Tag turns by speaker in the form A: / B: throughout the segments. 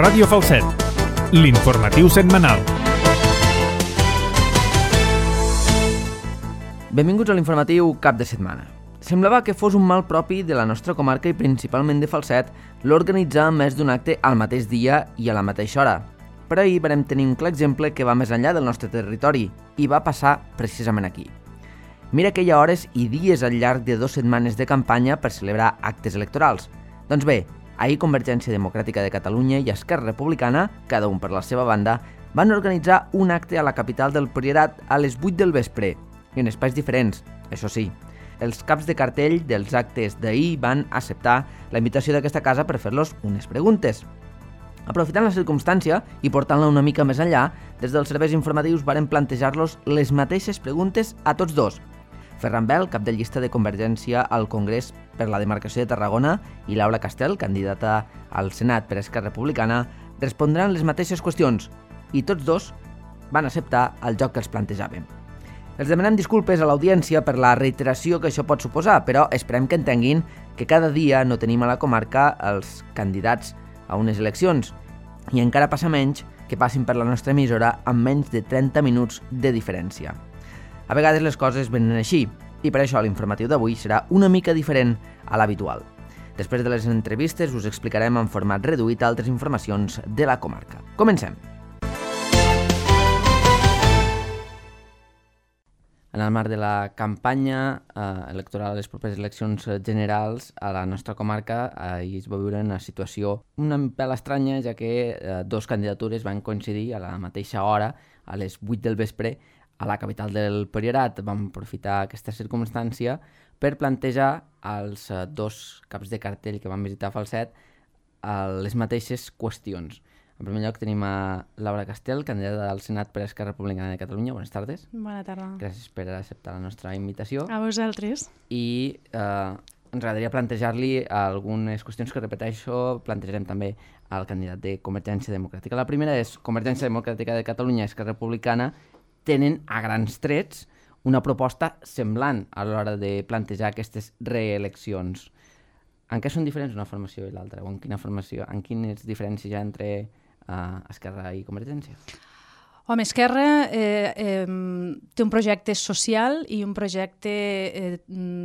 A: Ràdio Falset, l'informatiu setmanal.
B: Benvinguts a l'informatiu cap de setmana. Semblava que fos un mal propi de la nostra comarca i principalment de Falset l'organitzar més d'un acte al mateix dia i a la mateixa hora. Però ahir vam tenir un clar exemple que va més enllà del nostre territori i va passar precisament aquí. Mira que hi ha hores i dies al llarg de 2 setmanes de campanya per celebrar actes electorals. Doncs bé, ahir Convergència Democràtica de Catalunya i Esquerra Republicana, cada un per la seva banda, van organitzar un acte a la capital del Priorat a les 8 del vespre, i en espais diferents, això sí. Els caps de cartell dels actes d'ahir van acceptar la invitació d'aquesta casa per fer-los unes preguntes. Aprofitant la circumstància i portant-la una mica més enllà, des dels serveis informatius varen plantejar-los les mateixes preguntes a tots dos. Ferran Bel, cap de llista de Convergència al Congrés per la demarcació de Tarragona, i Laura Castel, candidata al Senat per Esquerra Republicana, respondran les mateixes qüestions, i tots dos van acceptar el joc que els plantejàvem. Els demanem disculpes a l'audiència per la reiteració que això pot suposar, però esperem que entenguin que cada dia no tenim a la comarca els candidats a unes eleccions, i encara passa menys que passin per la nostra emissora amb menys de 30 minuts de diferència. A vegades les coses venen així, i per això l'informatiu d'avui serà una mica diferent a l'habitual. Després de les entrevistes us explicarem en format reduït altres informacions de la comarca. Comencem! En el marc de la campanya electoral a les properes eleccions generals a la nostra comarca, ahir es va viure una situació una pèl estranya, ja que 2 candidatures van coincidir a la mateixa hora, a les 8 del vespre, a la capital del Priorat. Vam aprofitar aquesta circumstància per plantejar als 2 caps de cartell que van visitar Falset les mateixes qüestions. En primer lloc tenim a Laura Castel, candidata al Senat per Esquerra Republicana de Catalunya. Bones tardes.
C: Bona tarda.
B: Gràcies per acceptar la nostra invitació.
C: A vosaltres.
B: I ens agradaria plantejar-li algunes qüestions que, repeteixo, plantejarem també al candidat de Convergència Democràtica. La primera és: Convergència Democràtica de Catalunya i Esquerra Republicana tenen a grans trets una proposta semblant a l'hora de plantejar aquestes reeleccions. En què són diferents una formació i l'altra? O en quines diferències hi ha entre Esquerra i Convergència?
C: Home, Esquerra té un projecte social i un projecte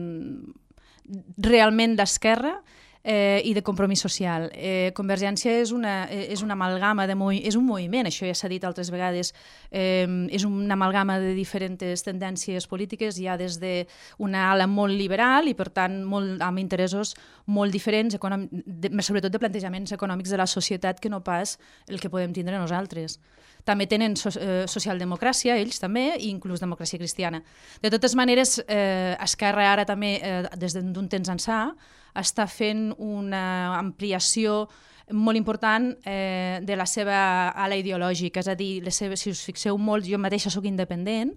C: realment d'esquerra i de compromís social. Convergència és una amalgama és un moviment, això ja s'ha dit altres vegades, és una amalgama de diferents tendències polítiques, hi ha des d'una ala molt liberal i per tant amb interessos molt diferents, sobretot de plantejaments econòmics de la societat, que no pas el que podem tindre nosaltres. També tenen socialdemocràcia, ells també, i inclús democràcia cristiana. De totes maneres, Esquerra ara també, des d'un temps ençà, està fent una ampliació molt important de la seva ala ideològica, és a dir, si us fixeu molt, jo mateixa soc independent,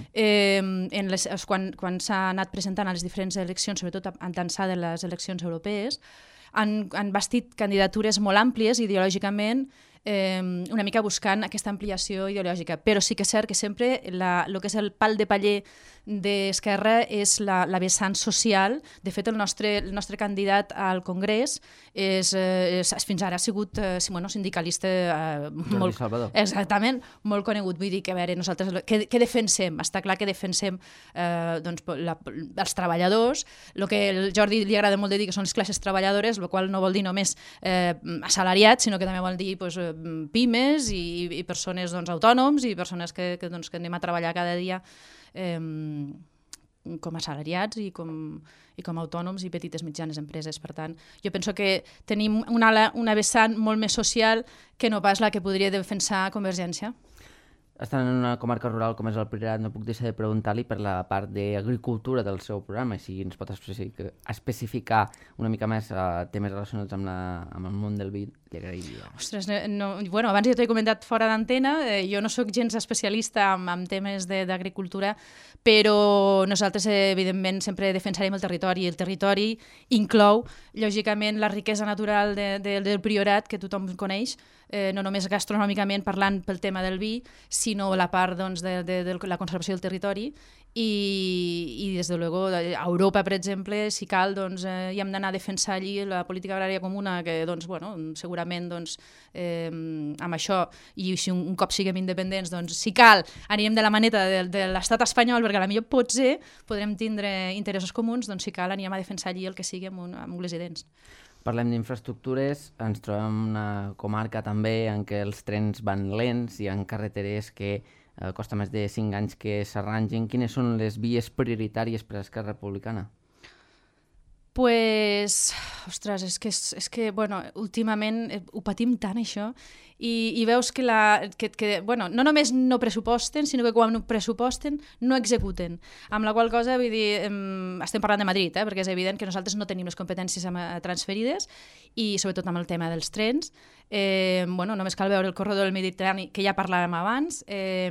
C: quan s'ha anat presentant a les diferents eleccions, sobretot d'ençà de les eleccions europees, han bastit candidatures molt àmplies ideològicament, una mica buscant aquesta ampliació ideològica, però sí que és cert que sempre el que és el pal de paller d'Esquerra és la vessant social. De fet, el nostre candidat al Congrés fins ara ha sigut sindicalista molt conegut. Vull dir que, a veure, nosaltres què defensem? Està clar que defensem els treballadors, el que al Jordi li agrada molt de dir que són les classes treballadores, el qual no vol dir només assalariats, sinó que també vol dir pimes i persones autònoms i persones que anem a treballar cada dia com a assalariats i com a autònoms i petites mitjanes empreses. Per tant, jo penso que tenim una vessant molt més social que no pas la que podria defensar Convergència.
B: Estant en una comarca rural com és el Priorat, no puc deixar de preguntar-li per la part d'agricultura del seu programa, si ens pot especificar una mica més temes relacionats amb el món del vi, li agrairia.
C: Ostres, abans ja t'ho he comentat fora d'antena, jo no sóc gens especialista en temes d'agricultura, però nosaltres, evidentment, sempre defensarem el territori, i el territori inclou, lògicament, la riquesa natural del Priorat, que tothom coneix, no només gastronòmicament parlant pel tema del vi, sinó la part de la conservació del territori, i des de luego a Europa, per exemple, si cal, doncs, hi hem d'anar a defensar allí la política agrària comuna, que doncs, bueno, segurament doncs, amb això, i si un cop siguem independents, doncs, si cal, anirem de la maneta de l'estat espanyol, perquè potser potser podrem tindre interessos comuns, doncs si cal anirem a defensar allí el que sigui amb ungles i dents.
B: Parlem d'infraestructures, ens trobem en una comarca també en què els trens van lents i en carreteres que costa més de 5 anys que s'arrangin. Quines són les vies prioritàries per a Esquerra Republicana?
C: Pues, ostres, és que bueno, últimament ho patim tant, això, i veus que, bueno, no només no pressuposten, sinó que quan pressuposten no executen. Amb la qual cosa, vull dir, estem parlant de Madrid, perquè és evident que nosaltres no tenim les competències transferides, i sobretot amb el tema dels trens. Bueno, només cal veure el corredor del Mediterrani, que ja parlàvem abans,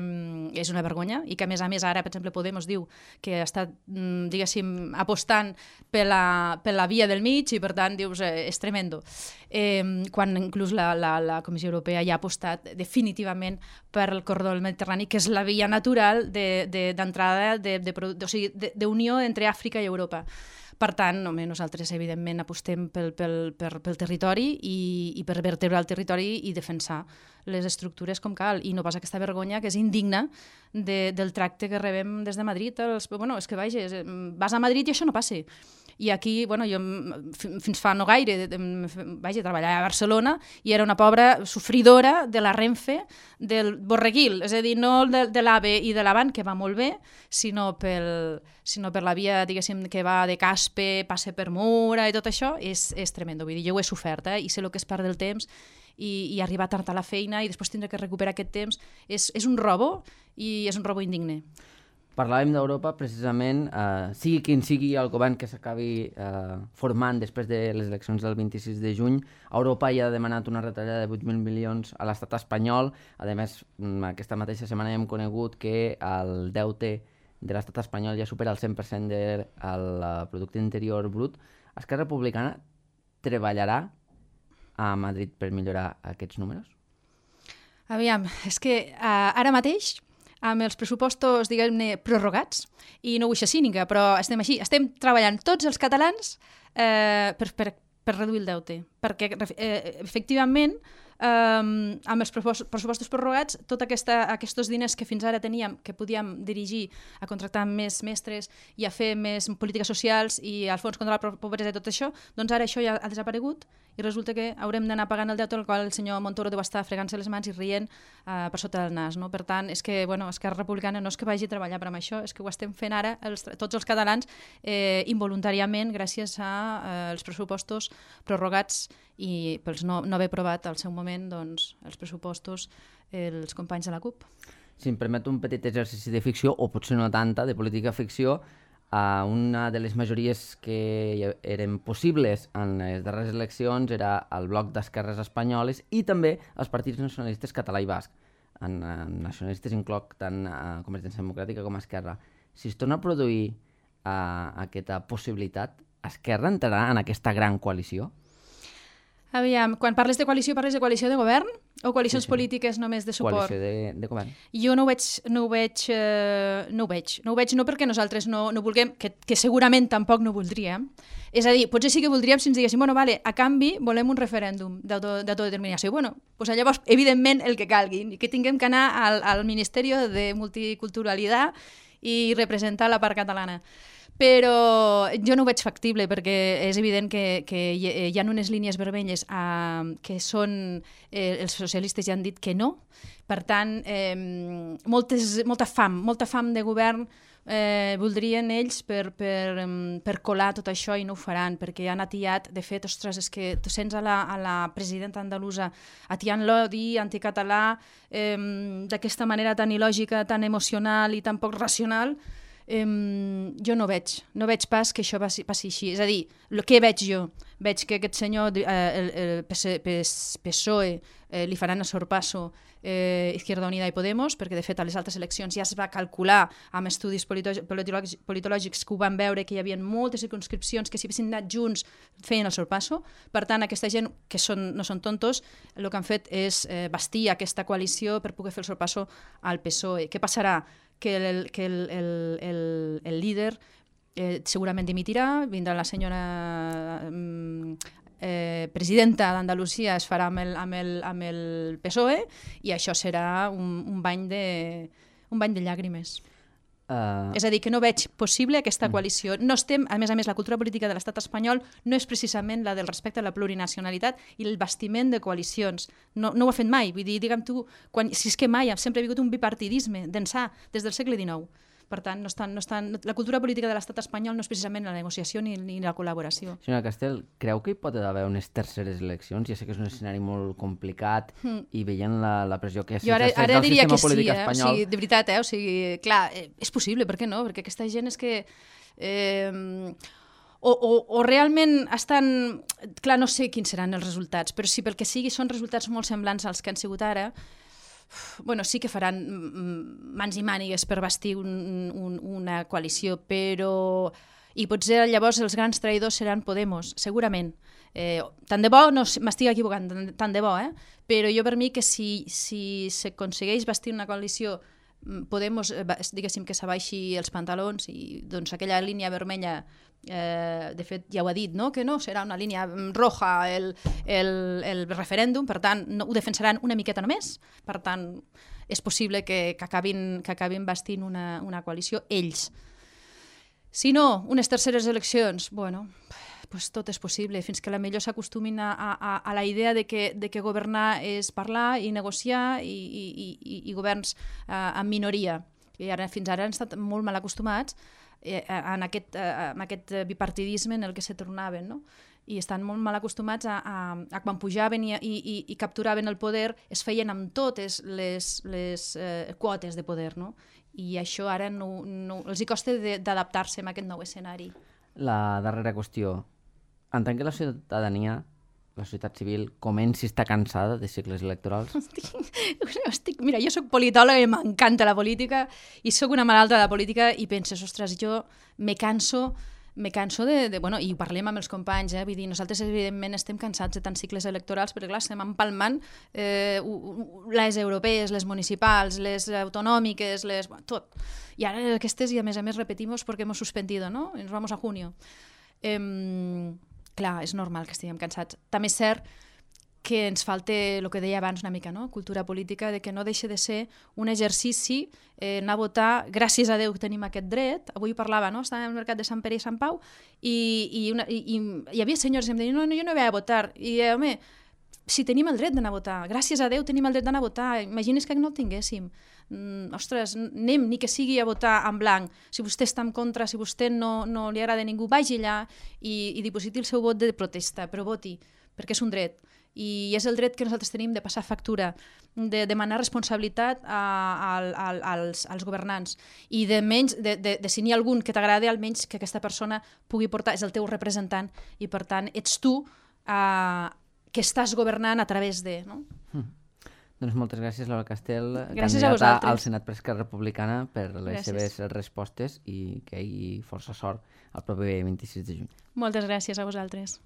C: és una vergonya, i que a més ara, per exemple, Podemos diu que està, diguéssim, apostant per la via del mig, i per tant dius, és tremendo. Quan inclús la Comissió Europea ja ha apostat definitivament per el corredor del Mediterrani, que és la via natural d'entrada, o sigui, d'unió entre Àfrica i Europa. Per tant, nosaltres, evidentment, apostem pel territori i per vertebrar el territori i defensar les estructures com cal, i no pas aquesta vergonya que és indigna del tracte que rebem des de Madrid. Bueno, és que vas a Madrid i això no passa. I aquí, bueno, jo fins fa no gaire treballava a Barcelona i era una pobra sofridora de la Renfe del Borreguil, és a dir, no de l'AVE i de l'Avant, que va molt bé, sinó per la via, diguéssim, que va de Caspe, passa per Mura i tot això, és tremendo. Vull dir, jo ho he sofert, i sé el que és part del temps, i arribar tard a la feina i després tindre que recuperar aquest temps és un robo, i és un robo indigne.
B: Parlàvem d'Europa, precisament, sigui quin sigui el govern que s'acabi formant després de les eleccions del 26 de juny, Europa ja ha demanat una retallada de 8.000 milions a l'estat espanyol. A més, aquesta mateixa setmana hem conegut que el deute de l'estat espanyol ja supera el 100% del producte interior brut. Esquerra Republicana treballarà a Madrid per millorar aquests números?
C: Aviam, és que ara mateix, amb els pressupostos, diguem-ne, prorrogats, i no vull ser cínica, però estem així, estem treballant tots els catalans per reduir el deute, perquè efectivament amb els pressupostos prorrogats, tots aquests diners que fins ara teníem, que podíem dirigir a contractar més mestres i a fer més polítiques socials i al fons contra la pobresa i tot això, doncs ara això ja ha desaparegut i resulta que haurem d'anar pagant el deute, al qual el senyor Montoro deu estar fregant-se les mans i rient per sota del nas. No? Per tant, és que Esquerra Republicana no és que vagi a treballar per amb això, és que ho estem fent ara tots els catalans involuntàriament gràcies als pressupostos prorrogats i pels no haver aprovat al seu moment doncs, els pressupostos els companys de la CUP.
B: Si em permet un petit exercici de ficció, o potser no tanta, de política ficció, una de les majories que eren possibles en les darreres eleccions era el bloc d'esquerres espanyoles i també els partits nacionalistes català i basc. En nacionalistes incloc tant Convergència Democràtica com Esquerra. Si es torna a produir aquesta possibilitat, Esquerra entrarà en aquesta gran coalició?
C: Aviam, quan parles de coalició de govern o coalicions polítiques només de suport?
B: Coalició de govern.
C: Jo no ho veig no perquè nosaltres no vulguem, que segurament tampoc no voldríem. És a dir, potser sí que voldríem si ens diguéssim, bueno, vale, a canvi volem un referèndum d'autodeterminació. Bueno, doncs llavors, evidentment, el que calgui, que tinguem que anar al Ministeri de Multiculturalitat i representar la part catalana. Però jo no ho veig factible perquè és evident que hi ha unes línies vermelles que són... els socialistes ja han dit que no. Per tant, molta fam de govern voldrien ells per colar tot això i no ho faran perquè han atiat. De fet, ostres, és que tu sents a la presidenta andalusa atiant l'odi anticatalà d'aquesta manera tan il·lògica, tan emocional i tan poc racional. Jo no veig pas que això passi així. És a dir, què veig jo? Veig que aquest senyor, el PSOE, li faran a sorpasso Izquierda Unida i Podemos, perquè de fet a les altres eleccions ja es va calcular amb estudis politològics que ho van veure que hi havia moltes circumscripcions que si haguessin anat junts feien el sorpasso. Per tant, aquesta gent que no són tontos, el que han fet és bastir aquesta coalició per poder fer el sorpasso al PSOE. Què passarà? que el líder segurament dimitirà, vindrà la senyora presidenta d'Andalusia, es farà amb el PSOE i això serà un bany de llàgrimes. És a dir, que no veig possible aquesta coalició. No estem, a més, la cultura política de l'estat espanyol no és precisament la del respecte a la plurinacionalitat i el bastiment de coalicions. No ho ha fet mai. Vull dir, digue'm tu, si és que mai ha sempre hagut un bipartidisme d'ençà, des del segle XIX. Per tant, la cultura política de l'estat espanyol no és precisament la negociació ni la col·laboració.
B: Senyora Castel, creu que hi pot haver unes terceres eleccions? Ja sé que és un escenari molt complicat i veient la pressió que
C: jo ara diria que sí, espanyol... o sigui, de veritat, o sigui, clar, és possible, per què no? Perquè aquesta gent és que... O realment estan... Clar, no sé quins seran els resultats, però si pel que sigui són resultats molt semblants als que han sigut ara, bueno, sí que faran mans i mànigues per bastir una coalició, però... I potser llavors els grans traïdors seran Podemos, segurament. Tant de bo, no m'estic equivocant, tant de bo, però jo per mi que si s'aconsegueix bastir una coalició Podemos, diguéssim, que s'abaixi els pantalons i doncs aquella línia vermella, de fet ja ho ha dit, no? Que no serà una línia roja el referèndum, per tant ho defensaran una miqueta només, per tant és possible que acabin bastint una coalició ells. Si no, unes terceres eleccions, bueno, pues tot és possible, fins que potser s'acostumin a la idea de que governar és parlar i negociar i governs en minoria. I fins ara han estat molt mal acostumats en aquest bipartidisme en el que se tornaven, no? I estan molt mal acostumats a quan pujaven i capturaven el poder es feien amb totes les quotes de poder, no? I això ara els hi costa d'adaptar-se a aquest nou escenari.
B: La darrera qüestió. Entenc que la ciutadania, la societat civil, comenci a estar cansada de cicles electorals?
C: Mira, jo soc politòloga i m'encanta la política i soc una malalta de la política i penses, ostres, jo me canso bueno, i ho parlem amb els companys, vull dir, nosaltres evidentment estem cansats de tants cicles electorals perquè clar, estem empalmant les europees, les municipals, les autonòmiques, tot. I ara aquestes, i a més repetimos porque hemos suspendido, ¿no? Nos vamos a junio. Clar, és normal que estiguem cansats. També és cert que ens falta el que deia abans una mica, no? Cultura política, de que no deixa de ser un exercici anar a votar, gràcies a Déu que tenim aquest dret. Avui parlava, no? Estava al mercat de Sant Pere i Sant Pau i hi havia senyors que em deien, no, jo no vaig a votar. I home, si tenim el dret d'anar a votar, gràcies a Déu tenim el dret d'anar a votar, imagines que no el tinguéssim. Ostres, anem, ni que sigui a votar en blanc. Si vostè està en contra, si vostè no li agrada a ningú, vagi allà i dipositi el seu vot de protesta, però voti, perquè és un dret. I és el dret que nosaltres tenim de passar factura, de demanar responsabilitat als governants i de si n'hi ha algun que t'agrada, almenys que aquesta persona pugui portar, és el teu representant i per tant ets tu que estàs governant a través de... No?
B: Doncs moltes gràcies, Laura Castel,
C: gràcies
B: candidata al Senat per Esquerra Republicana, per les seves respostes i que hi hagi força sort el proper 26 de juny.
C: Moltes gràcies a vosaltres.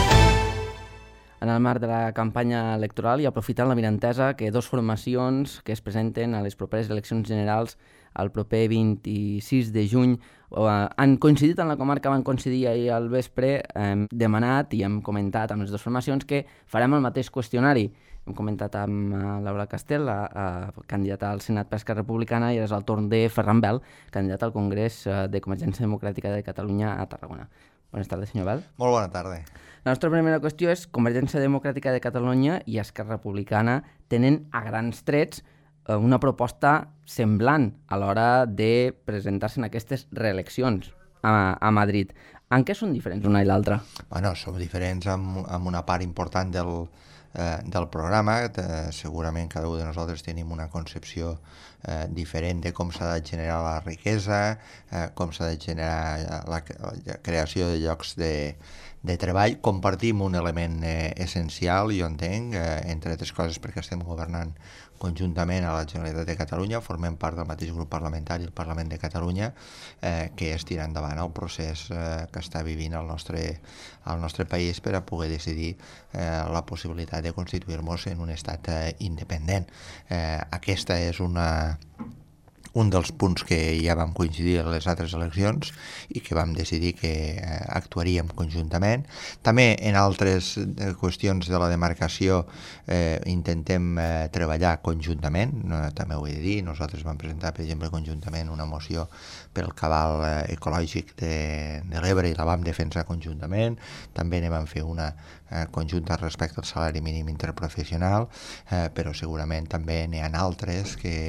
B: En el marc de la campanya electoral i aprofitant l'avinentesa que dues formacions que es presenten a les properes eleccions generals el proper 26 de juny han coincidit en la comarca, van coincidir ahir al vespre, hem demanat i hem comentat amb les dues formacions que farem el mateix qüestionari. Hem comentat amb Laura Castel, candidata al Senat per Esquerra Republicana, i és el torn de Ferran Bel, candidat al Congrés de Convergència Democràtica de Catalunya a Tarragona. Bones tardes, senyor Bel.
D: Molt bona tarda.
B: La nostra primera qüestió és Convergència Democràtica de Catalunya i Esquerra Republicana tenen a grans trets una proposta semblant a l'hora de presentar-se en aquestes reeleccions a Madrid. En què són diferents una i l'altra?
D: Bueno, som diferents amb una part important del programa. Segurament cada un de nosaltres tenim una concepció diferent de com s'ha de generar la riquesa, com s'ha de generar la creació de llocs de treball. Compartim un element essencial, jo entenc, entre altres coses perquè estem governant conjuntament a la Generalitat de Catalunya, formem part del mateix grup parlamentari, el Parlament de Catalunya, que és tirar endavant el procés que està vivint el nostre país per a poder decidir la possibilitat de constituir-nos en un estat independent. Aquesta és una un dels punts que ja vam coincidir a les altres eleccions i que vam decidir que actuaríem conjuntament. També en altres qüestions de la demarcació intentem treballar conjuntament, també ho he de dir, nosaltres vam presentar, per exemple, conjuntament una moció pel cabal ecològic de l'Ebre i la vam defensar conjuntament, també ne vam fer una conjunta respecte al salari mínim interprofessional, però segurament també n'hi ha altres que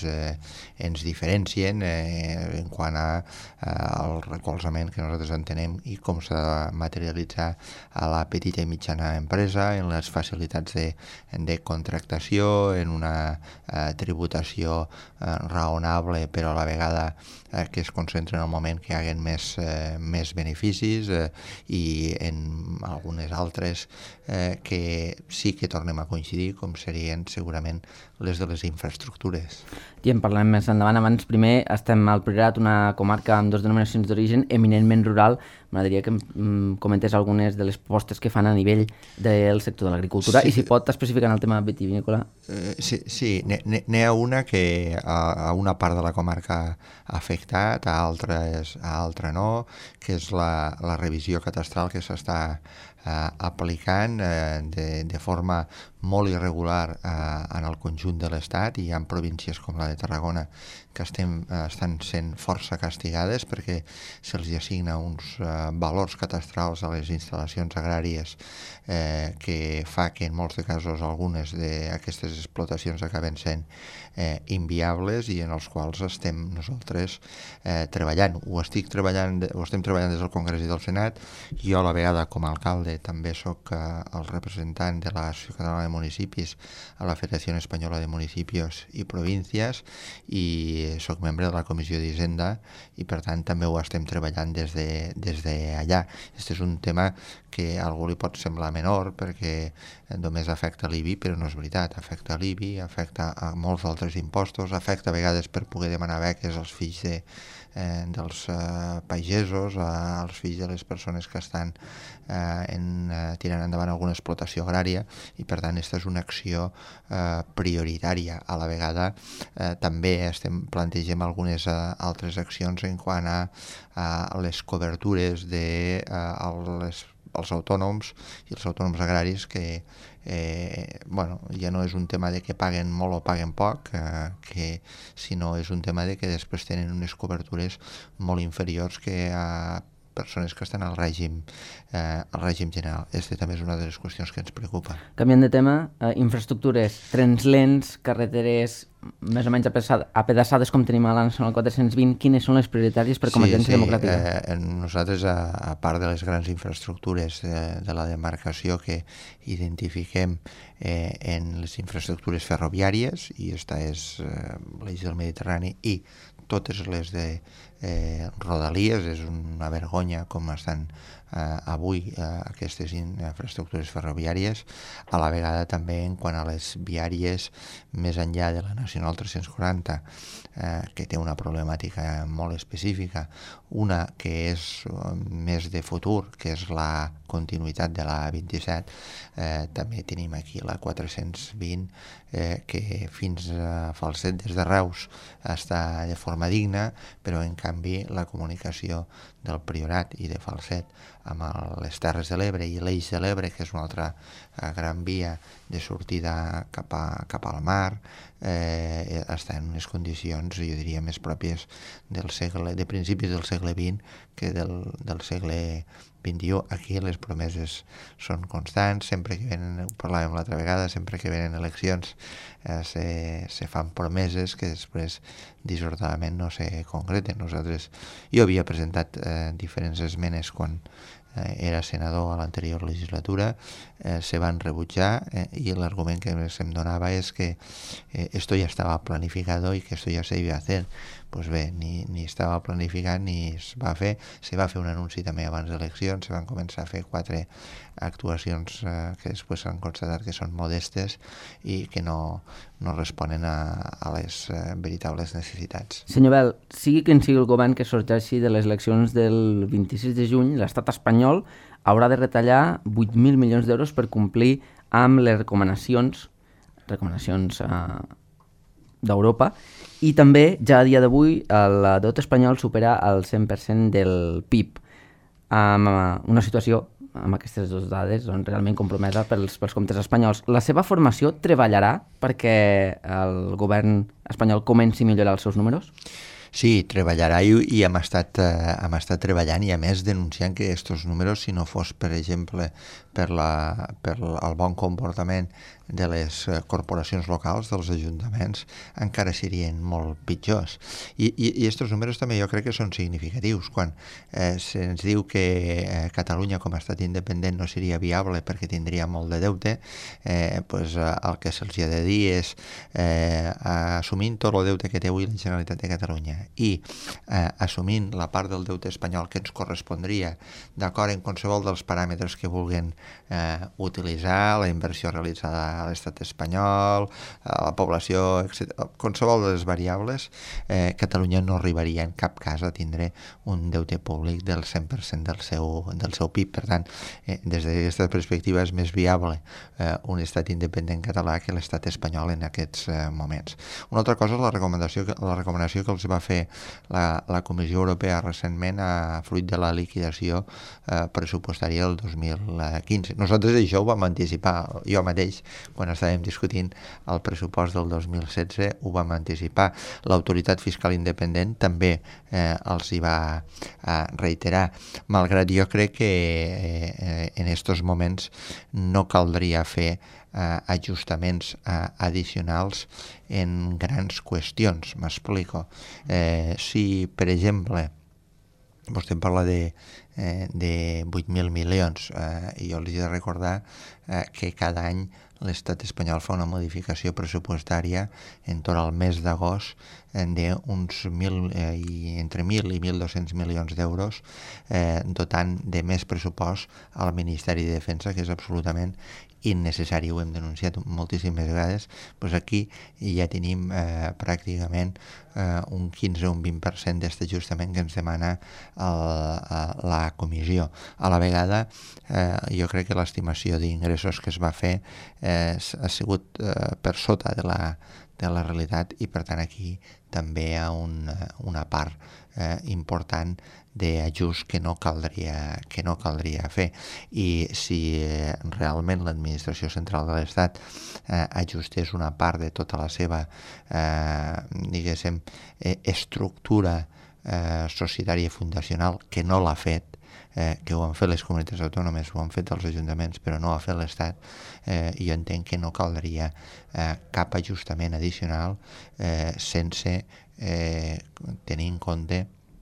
D: ens diferencien en quant al recolzament que nosaltres entenem i com s'ha de materialitzar a la petita i mitjana empresa, en les facilitats de contractació, en una tributació raonable, però a la vegada que es concentra en el moment que hi haguen més beneficis i en algunes altres que sí que tornem a coincidir, com serien segurament les de les infraestructures.
B: I en parlem més endavant. Abans, primer, estem al Priorat, una comarca amb 2 denominacions d'origen eminentment rural. M'agradaria que comentés algunes de les propostes que fan a nivell del sector de l'agricultura i si pot especificar en el tema vitivinícola.
D: Sí, n'hi ha una que a una part de la comarca ha afectat, a altra no, que és la revisió catastral que s'està aplicant de forma molt irregular en el conjunt de l'Estat. Hi ha províncies com la de Tarragona que estan sent força castigades perquè se'ls assigna uns valors catastrals a les instal·lacions agràries que fa que en molts de casos algunes d'aquestes explotacions acaben sent inviables i en els quals estem nosaltres treballant. Ho estem treballant des del Congrés i del Senat. Jo a la vegada com a alcalde també soc el representant de l'Associació Catalana de Municipis a la Federació Espanyola de Municipios i Províncies i soc membre de la Comissió d'Hisenda i per tant també ho estem treballant des d'allà. Aquest és un tema que a algú li pot semblar menor perquè només afecta l'IBI, però no és veritat. Afecta l'IBI, afecta a molts altres impostos, afecta a vegades per poder demanar beques als fills dels pagesos, als fills de les persones que estan tirant endavant alguna explotació agrària i per tant aquesta és una acció prioritària. A la vegada també plantegem algunes altres accions en quant a les cobertures als autònoms i els autònoms agraris que ja no és un tema de que paguen molt o paguen poc, sinó és un tema de que després tenen unes cobertures molt inferiors que a persones que estan al règim general. Aquesta també és una de les qüestions que ens preocupa.
B: Canviant de tema, infraestructures, trens lents, carreteres més o menys apedaçades com tenim a la Nacional 420, quines són les prioritàries per Convergència Democràtica?
D: Nosaltres, a part de les grans infraestructures de la demarcació que identifiquem en les infraestructures ferroviàries, i aquesta és l'eix del Mediterrani i totes les de Rodalies, és una vergonya com estan avui aquestes infraestructures ferroviàries, a la vegada també en quant a les viàries més enllà de la Nacional 340, que té una problemàtica molt específica, una que és més de futur, que és la continuïtat de la 27, també tenim aquí la 420, que fins a Falset des de Reus està de forma digna, però en canvi la comunicació del Priorat i de Falset amb les Terres de l'Ebre i l'Eix de l'Ebre, que és una altra gran via de sortida cap al mar, està en unes condicions, jo diria, més pròpies de principis del segle XX que del segle XXI. Aquí les promeses són constants, sempre que venen, ho parlàvem l'altra vegada, sempre que venen eleccions se fan promeses que després dissortadament no se concreten. Jo havia presentat diferents esmenes quan era senador a l'anterior legislatura, se van rebutjar y el argument que se'm donava és que esto ya estaba planificado y que esto ya se iba a hacer. Pues bé, ni estava planificat ni es va fer. Se va fer un anunci també abans d'eleccions, se van començar a fer 4 actuacions que després s'han constatat que són modestes i que no responen a les veritables necessitats.
B: Senyor Bel, sigui quin sigui el govern que sorgeixi de les eleccions del 26 de juny, l'estat espanyol haurà de retallar 8.000 milions d'euros per complir amb les recomanacions d'Europa, i també ja a dia d'avui el deute espanyol supera el 100% del PIB, amb una situació amb aquestes dues dades realment compromesa pels comptes espanyols. La seva formació treballarà perquè el govern espanyol comenci a millorar els seus números?
D: Sí, treballarà i hem estat treballant i a més denunciant que aquests números, si no fos, per exemple, per el bon comportament de les corporacions locals, dels ajuntaments, encara serien molt pitjors. I aquests números també jo crec que són significatius. Quan se'ns diu que Catalunya com a estat independent no seria viable perquè tindria molt de deute, pues, el que se'ls ha de dir és assumint tot el deute que té avui la Generalitat de Catalunya i assumint la part del deute espanyol que ens correspondria d'acord en qualsevol dels paràmetres que vulguin utilitzar, la inversió realitzada a l'estat espanyol, a la població, etc. Qualsevol de les variables, Catalunya no arribaria en cap cas a tindre un deute públic del 100% del seu PIB. Per tant, des d'aquesta perspectiva és més viable un estat independent català que l'estat espanyol en aquests moments. Una altra cosa és la recomanació que els va fer la Comissió Europea recentment a fruit de la liquidació pressupostària del 2015. Nosaltres això ho vam anticipar, jo mateix, quan estàvem discutint el pressupost del 2016, ho vam anticipar. L'autoritat fiscal independent també els hi va reiterar, malgrat jo crec que en aquests moments no caldria fer ajustaments addicionals en grans qüestions, m'explico. Si, per exemple, vostè em parla de 8.000 milions, i jo els he de recordar que cada any l'estat espanyol fa una modificació pressupostària en tot el mes d'agost d'uns entre 1.000 i 1.200 milions d'euros, dotant de més pressupost al Ministeri de Defensa, que és absolutament innecessari. Ho hem denunciat moltíssimes vegades. Doncs aquí ja tenim pràcticament un 15 o un 20% d'aquest ajustament que ens demana la comissió. A la vegada, jo crec que l'estimació d'ingressos que es va fer ha sigut per sota de la realitat i, per tant, aquí també hi ha una part important d'ajust que no caldria fer. I si realment l'administració central de l'Estat ajustés una part de tota la seva diguéssim estructura societària i fundacional, que no l'ha fet, que ho han fet les comunitats autònomes, ho han fet els ajuntaments, però no ho ha fet l'Estat, jo entenc que no caldria cap ajustament addicional sense tenir en compte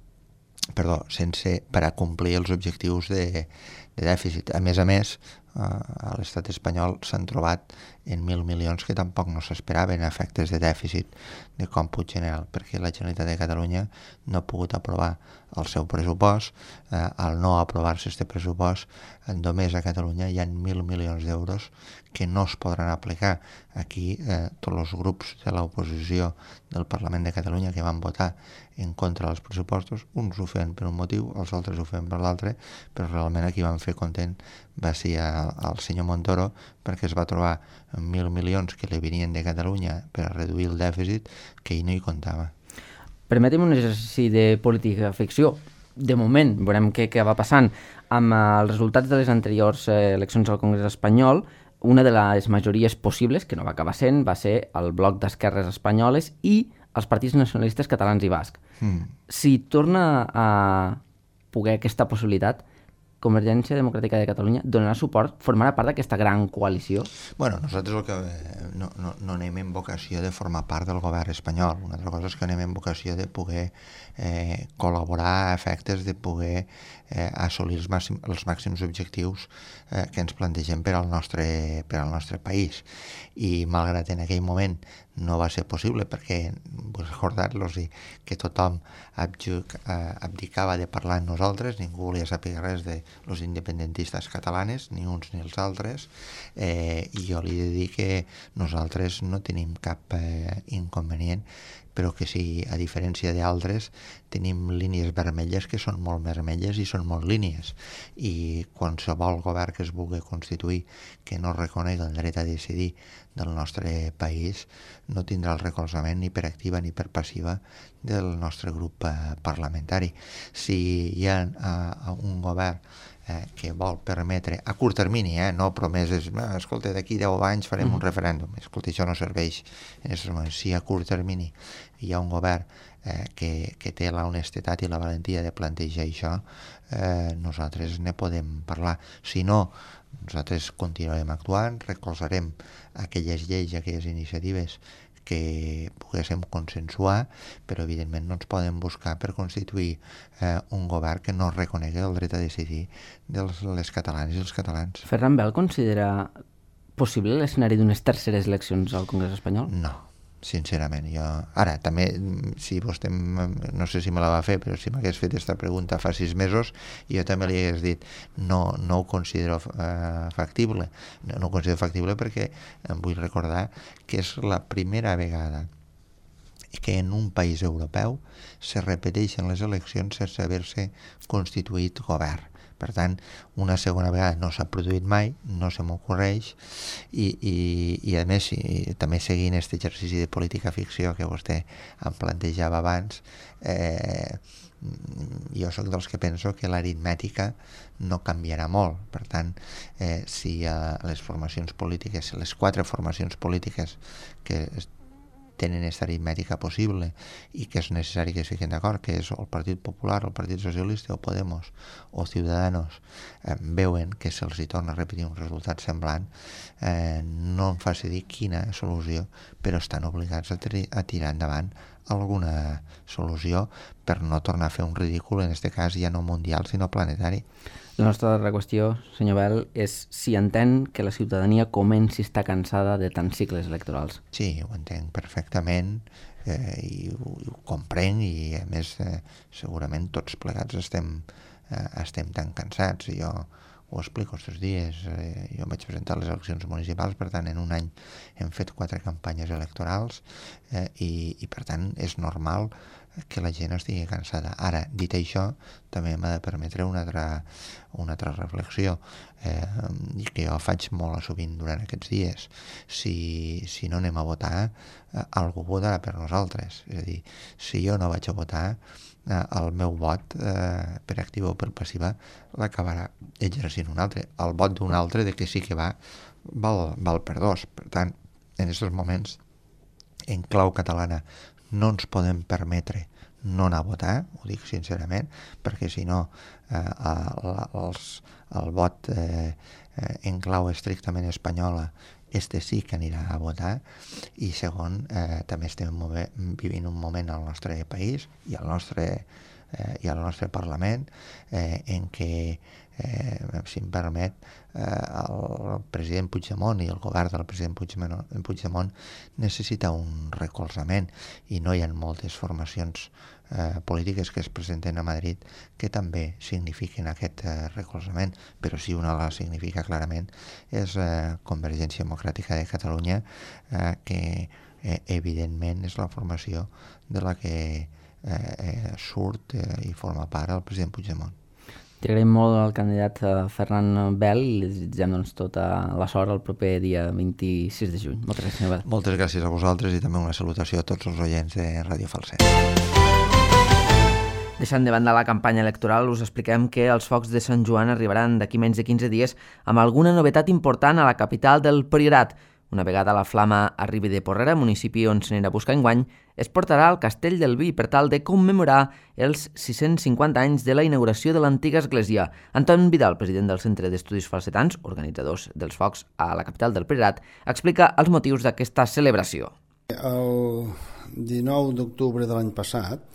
D: per a complir els objectius de dèficit. A més, a l'estat espanyol s'han trobat en 1.000 milions que tampoc no s'esperaven efectes de dèficit de còmput general, perquè la Generalitat de Catalunya no ha pogut aprovar el seu pressupost. Al no aprovar-se aquest pressupost, només a Catalunya hi ha 1.000 milions d'euros que no es podran aplicar. Aquí tots els grups de l'oposició del Parlament de Catalunya que van votar en contra dels pressupostos, uns ho feien per un motiu, els altres ho feien per l'altre, però realment aquí van fer content va ser el senyor Montoro, perquè es va trobar 1.000 milions que li venien de Catalunya per a reduir el dèficit, que ell no hi comptava.
B: Permetem un exercici de política ficció. De moment, veurem què va passant. Amb els resultats de les anteriors eleccions al Congrés espanyol, una de les majories possibles, que no va acabar sent, va ser el bloc d'esquerres espanyoles i els partits nacionalistes catalans i basc. Si torna a poder aquesta possibilitat, Convergència Democràtica de Catalunya donarà suport, formarà part d'aquesta gran coalició?
D: Bueno, nosaltres el que no anem en vocació de formar part del govern espanyol. Una altra cosa és que anem en vocació de poder col·laborar a efectes de poder assolir els màxims objectius que ens plantegem per al nostre país. I malgrat en aquell moment no va ser possible, perquè vull recordar-los que tothom abdicava de parlar amb nosaltres, ningú volia saber res de los independentistes catalanes, ni uns ni els altres, i jo li he de dir que nosaltres no tenim cap inconvenient però que sí, a diferència d'altres, tenim línies vermelles que són molt vermelles i són molt línies, i qualsevol govern que es vulgui constituir que no reconegui el dret a decidir del nostre país no tindrà el recolzament ni per activa ni per passiva del nostre grup parlamentari. Si hi ha un govern que vol permetre, a curt termini, no promeses, escolta, d'aquí 10 anys farem un referèndum, escolta, això no serveix en aquests moments. Si a curt termini hi ha un govern que té la honestedat i la valentia de plantejar això, nosaltres ne podem parlar. Si no, nosaltres continuarem actuant, recolzarem aquelles lleis, aquelles iniciatives que poguéssim consensuar, però evidentment no ens poden buscar per constituir un govern que no reconegui el dret a decidir de les catalanes i els catalans.
B: Ferran Bel considera possible l'escenari d'unes terceres eleccions al Congrés espanyol?
D: No, sincerament. Ara, també, si vostè, no sé si me la va fer, però si m'hagués fet aquesta pregunta fa 6 mesos, jo també li hagués dit no ho considero factible. No ho considero factible perquè em vull recordar que és la primera vegada que en un país europeu se repeteixen les eleccions sense haver-se constituït govern. Per tant, una segona vegada no s'ha produït mai, no se m'ocorreix, i a més, també seguint aquest exercici de política ficció que vostè em plantejava abans, jo sóc dels que penso que l'aritmètica no canviarà molt. Per tant, si les formacions polítiques, les 4 formacions polítiques que tenen aquesta aritmètica possible i que és necessari que siguin d'acord, que és el Partit Popular, el Partit Socialista o Podemos o Ciudadanos, veuen que se'ls hi torna a repetir un resultat semblant, no em faci dir quina solució, però estan obligats a tirar endavant alguna solució per no tornar a fer un ridícul, en aquest cas ja no mundial sinó planetari.
B: La nostra darrera qüestió, senyor Bel, és si entén que la ciutadania comenci a estar cansada de tants cicles electorals.
D: Sí, ho entenc perfectament i ho comprenc, i a més segurament tots plegats estem tan cansats. Jo ho explico aquests dies, jo em vaig presentar a les eleccions municipals, per tant en un any hem fet 4 campanyes electorals i per tant és normal que la gent estigui cansada. Ara, dit això, també m'ha de permetre una altra reflexió i que jo faig molt sovint durant aquests dies. Si no anem a votar, algú votarà per nosaltres. És a dir, si jo no vaig a votar, el meu vot, per activa o per passiva, l'acabarà exercint un altre. El vot d'un altre, de que sí que val per 2. Per tant, en aquests moments, en clau catalana, no ens podem permetre no anar a votar, ho dic sincerament, perquè si no el vot en clau estrictament espanyola sí que anirà a votar, i segon, també estem vivint un moment al nostre país i al nostre Parlament en què, si em permet, el president Puigdemont i el govern del president Puigdemont necessita un recolzament, i no hi ha moltes formacions polítiques que es presenten a Madrid que també signifiquen aquest recolzament, però si una la significa clarament és Convergència Democràtica de Catalunya, que evidentment és la formació de la que surt i forma part el president Puigdemont.
B: Li agraïm molt al candidat Ferran Bel i li desitgem tota la sort el proper dia 26 de juny. Moltes gràcies, senyor Bel.
D: Moltes gràcies a vosaltres i també una salutació a tots els oients de Ràdio Falset.
B: Deixant de banda la campanya electoral, us expliquem que els focs de Sant Joan arribaran d'aquí menys de 15 dies amb alguna novetat important a la capital del Priorat. Una vegada la flama arribi de Porrera, municipi on s'anirà a buscar enguany, es portarà al Castell del Vi per tal de commemorar els 650 anys de la inauguració de l'antiga església. Anton Vidal, president del Centre d'Estudis Falsetans, organitzadors dels focs a la capital del Priorat, explica els motius d'aquesta celebració.
E: El 19 d'octubre de l'any passat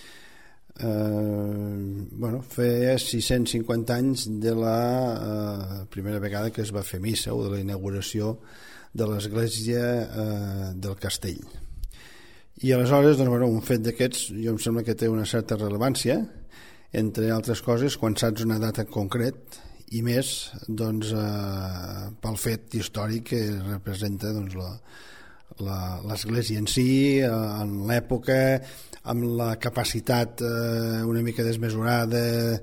E: feia 650 anys de la primera vegada que es va fer missa, o de la inauguració de l'església del castell. I aleshores, un fet d'aquests, jo em sembla que té una certa rellevància, entre altres coses, quan saps una data en concret, i més pel fet històric que representa l'església en si, en l'època, amb la capacitat una mica desmesurada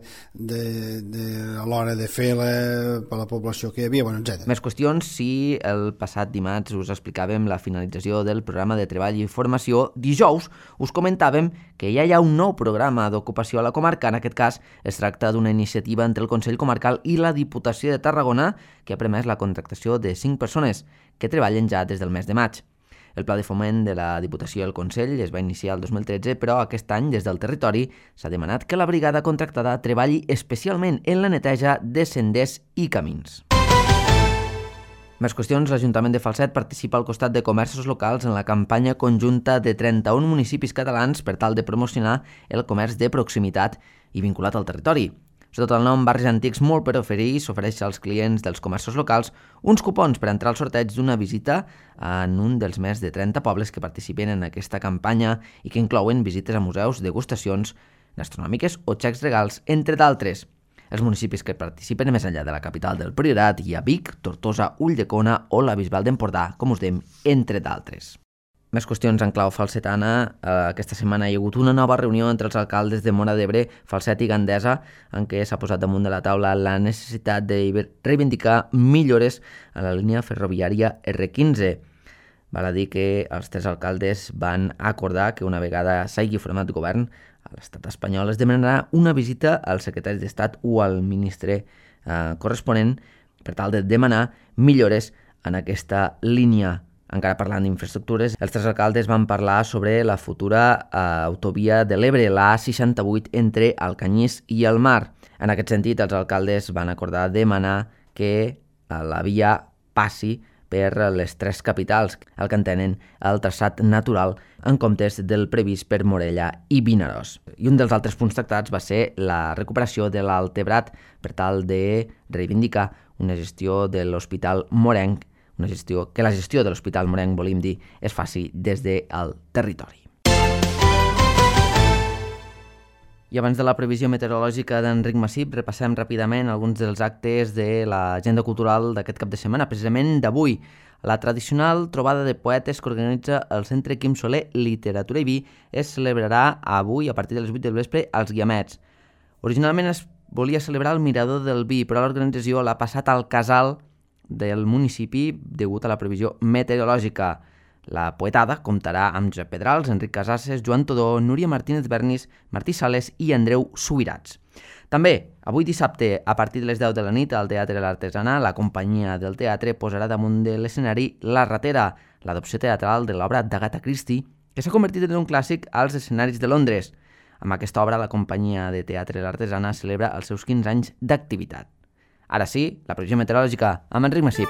E: a l'hora de fer-la per la població que hi havia, etc.
B: Més qüestions si el passat dimarts us explicàvem la finalització del programa de treball i formació. Dijous us comentàvem que ja hi ha un nou programa d'ocupació a la comarca. En aquest cas es tracta d'una iniciativa entre el Consell Comarcal i la Diputació de Tarragona que ha permès la contractació de 5 persones que treballen ja des del mes de maig. El pla de foment de la Diputació i el Consell es va iniciar el 2013, però aquest any, des del territori, s'ha demanat que la brigada contractada treballi especialment en la neteja de senders i camins. Més qüestions, l'Ajuntament de Falset participa al costat de comerços locals en la campanya conjunta de 31 municipis catalans per tal de promocionar el comerç de proximitat i vinculat al territori. Sota el nom Barris Antics Molt per Oferir s'ofereix als clients dels comerços locals uns cupons per entrar al sorteig d'una visita en un dels més de 30 pobles que participen en aquesta campanya i que inclouen visites a museus, degustacions gastronòmiques o xecs regals, entre d'altres. Els municipis que participen més enllà de la capital del Priorat hi ha Vic, Tortosa, Ulldecona o la Bisbal d'Empordà, com us dèiem, entre d'altres. Més qüestions en clau falsetana. Aquesta setmana hi ha hagut una nova reunió entre els alcaldes de Móra d'Ebre, Falset i Gandesa, en què s'ha posat damunt de la taula la necessitat de reivindicar millores a la línia ferroviària R15. Val a dir que els 3 alcaldes van acordar que una vegada s'hagi format govern a l'estat espanyol es demanarà una visita al secretari d'Estat o al ministre corresponent per tal de demanar millores en aquesta línia. Encara parlant d'infraestructures, els 3 alcaldes van parlar sobre la futura autovia de l'Ebre, la A68 entre Alcanyís i el Mar. En aquest sentit, els alcaldes van acordar demanar que la via passi per les 3 capitals, el que entenen el traçat natural en comptes del previst per Morella i Vinaròs. I un dels altres punts tractats va ser la recuperació de l'Altebrat per tal de reivindicar una gestió de l'Hospital Morenc, la gestió de l'Hospital Morenc, volem dir, es faci des del territori. I abans de la previsió meteorològica d'Enric Massip, repassem ràpidament alguns dels actes de l'agenda cultural d'aquest cap de setmana, precisament d'avui. La tradicional trobada de poetes que organitza el Centre Quim Soler Literatura i Vi es celebrarà avui a partir de les 8 del vespre als Guiamets. Originalment es volia celebrar al Mirador del Vi, però l'organització l'ha passat al Casal del municipi degut a la previsió meteorològica. La poetada comptarà amb Josep Pedrals, Enric Casasses, Joan Todó, Núria Martínez Bernis, Martí Sales i Andreu Subirats. També, avui dissabte, a partir de les 10 de la nit, al Teatre l'Artesana, la companyia del teatre posarà damunt de l'escenari La Ratera, l'adopció teatral de l'obra d'Agatha Christie, que s'ha convertit en un clàssic als escenaris de Londres. Amb aquesta obra, la companyia de teatre l'Artesana celebra els seus 15 anys d'activitat. Ara sí, la previsió meteorològica amb Enric Massip.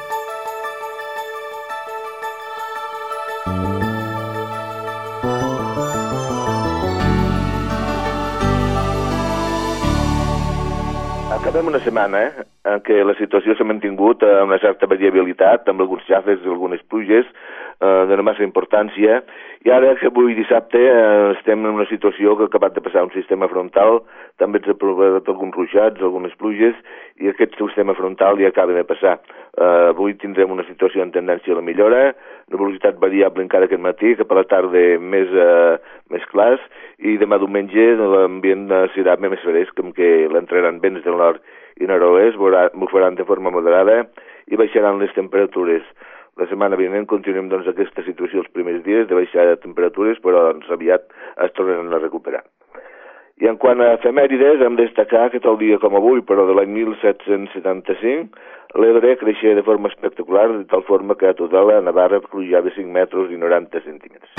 F: Acabem una setmana en què la situació s'ha mantingut amb una certa variabilitat, amb alguns xafes i algunes pluges de no massa importància, i ara que avui dissabte estem en una situació que ha acabat de passar un sistema frontal, també ens ha provat alguns ruixats, algunes pluges, i aquest sistema frontal ja acaba de passar. Avui tindrem una situació en tendència a la millora, una velocitat variable encara aquest matí, que per la tarda més clars, i demà diumenge l'ambient serà més fresc, com que l'entraran vents del nord i nord-oest, bufaran de forma moderada i baixaran les temperatures. La setmana vinent continuem aquesta situació els primers dies de baixada de temperatures, però aviat es tornen a recuperar. I en quant a efemèrides, hem de destacar que tal dia com avui, però de l'any 1775, l'Ebre creixia de forma espectacular, de tal forma que a tota la Navarra plujava 5 metres i 90 centímetres.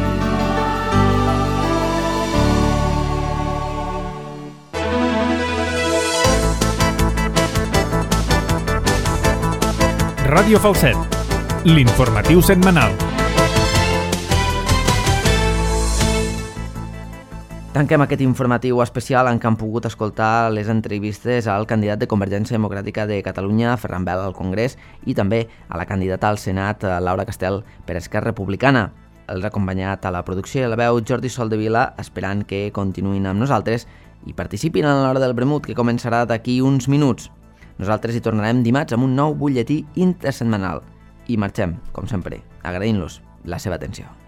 A: Ràdio Falset, l'informatiu setmanal.
B: Tanquem aquest informatiu especial en què han pogut escoltar les entrevistes al candidat de Convergència Democràtica de Catalunya, Ferran Bel, al Congrés, i també a la candidata al Senat, Laura Castel, per Esquerra Republicana. Els ha acompanyat a la producció i a la veu Jordi Soldevila, esperant que continuïn amb nosaltres i participin en l'hora del vermut, que començarà d'aquí uns minuts. Nosaltres hi tornarem dimarts amb un nou butlletí intersetmanal. I marxem, com sempre, agraint-los la seva atenció.